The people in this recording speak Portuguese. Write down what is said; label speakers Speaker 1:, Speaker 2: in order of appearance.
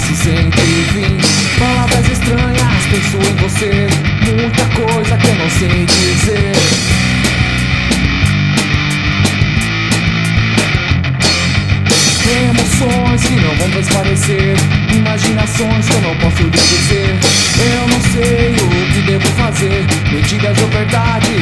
Speaker 1: espaço sem fim. Palavras estranhas, penso em você. Muita coisa que eu não sei dizer. Emoções que não vão transparecer, imaginações que eu não posso dizer. Eu não sei o que devo fazer, mentiras ou verdade